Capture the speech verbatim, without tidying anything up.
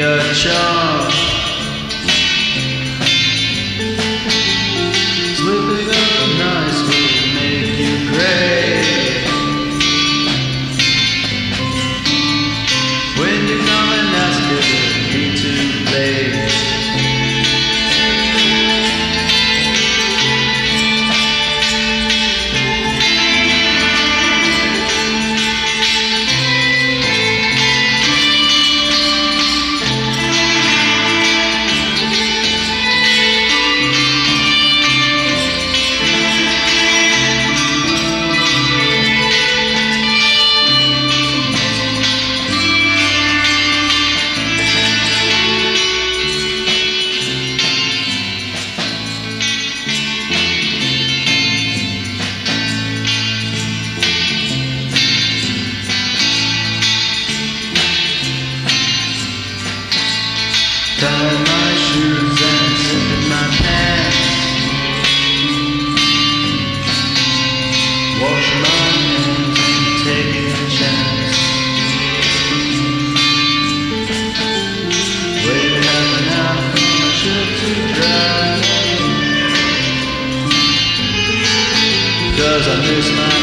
your charm. Slipping up nice will make you great. When you come and ask it, it'll be too late. Tie my shoes and slip in my pants. Wash my hands and take a chance. Wait half an hour for my shirt to dry, 'cause I miss my